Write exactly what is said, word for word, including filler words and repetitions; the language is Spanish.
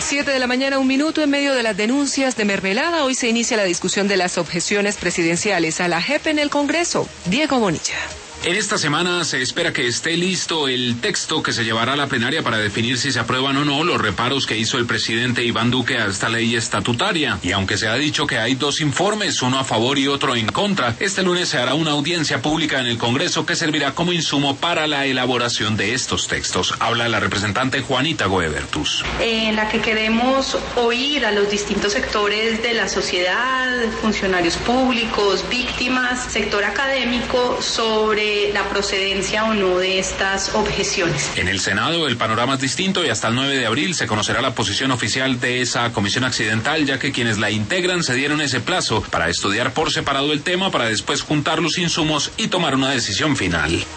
Siete de la mañana, un minuto. En medio de las denuncias de mermelada, hoy se inicia la discusión de las objeciones presidenciales a la J E P en el Congreso. Diego Bonilla. En esta semana se espera que esté listo el texto que se llevará a la plenaria para definir si se aprueban o no los reparos que hizo el presidente Iván Duque a esta ley estatutaria. Y aunque se ha dicho que hay dos informes, uno a favor y otro en contra, este lunes se hará una audiencia pública en el Congreso que servirá como insumo para la elaboración de estos textos. Habla la representante Juanita Goebertus. En la que queremos oír a los distintos sectores de la sociedad, funcionarios públicos, víctimas, sector académico, sobre la procedencia o no de estas objeciones. En el Senado el panorama es distinto y hasta el nueve de abril se conocerá la posición oficial de esa comisión accidental, ya que quienes la integran se dieron ese plazo para estudiar por separado el tema para después juntar los insumos y tomar una decisión final.